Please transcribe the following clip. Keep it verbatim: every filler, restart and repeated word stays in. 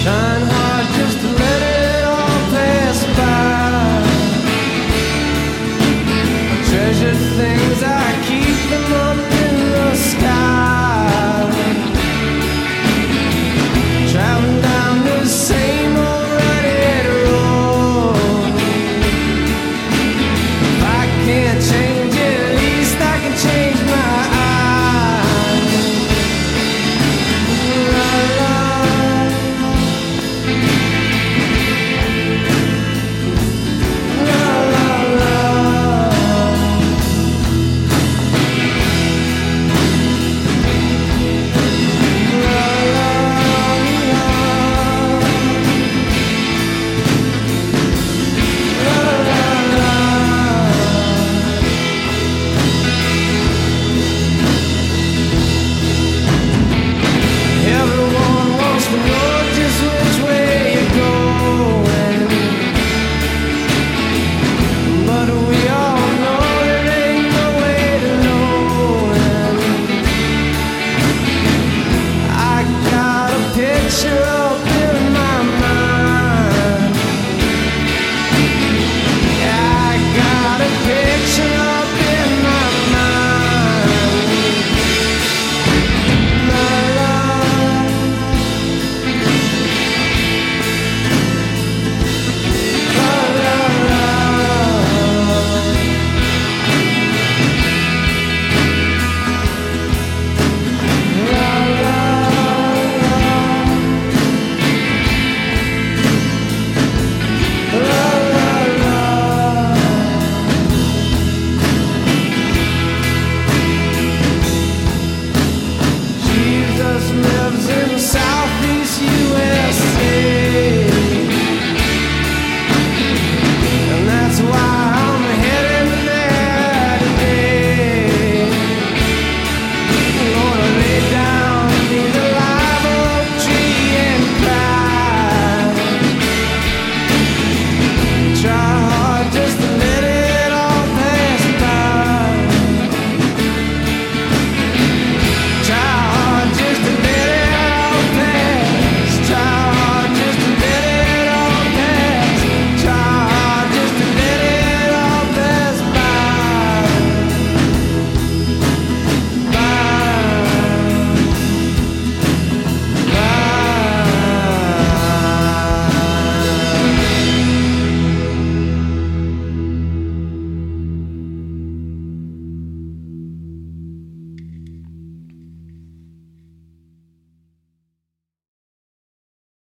Trying hard just to let it all pass by. Treasure things, I keep them up in the sky. Traveling down the same old rutted road. If I can't change it, at least I can change my eyes. La, la. La, la, la. Everyone wants to know just which way you're going, but we all know there ain't no way to know it. I got a picture up in my mind. Yeah, I got a picture